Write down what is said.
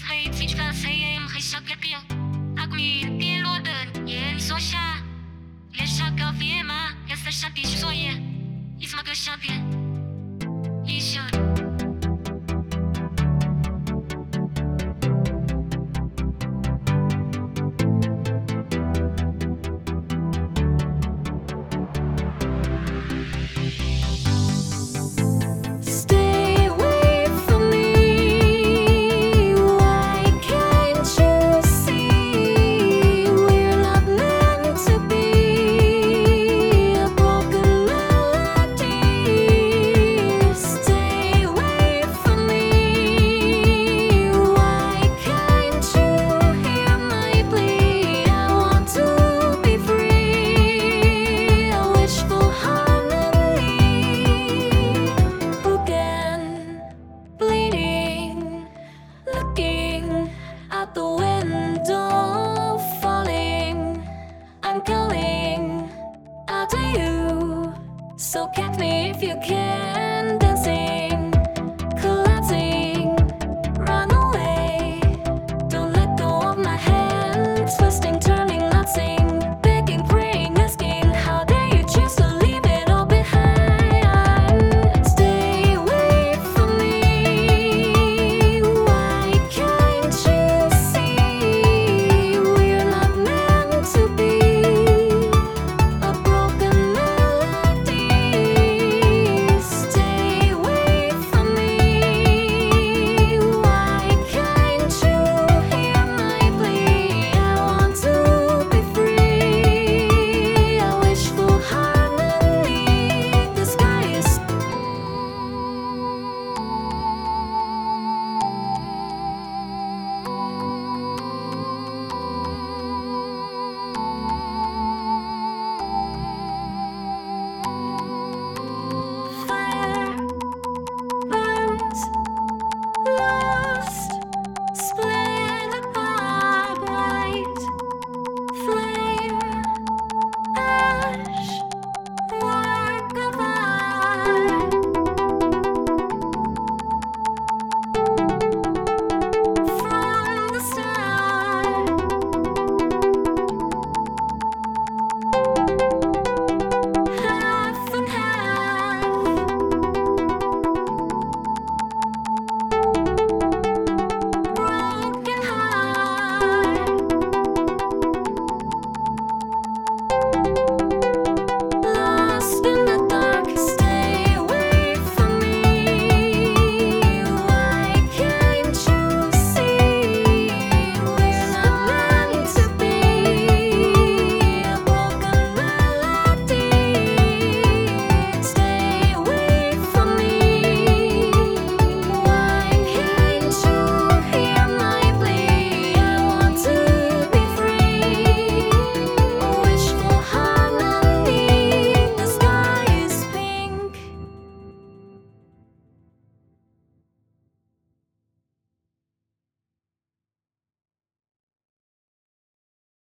黑自己发黑夜黑小改变，阿古米跌落的眼缩下，脸上高飞野马，颜色上必须作业，一怎么个相片，一想。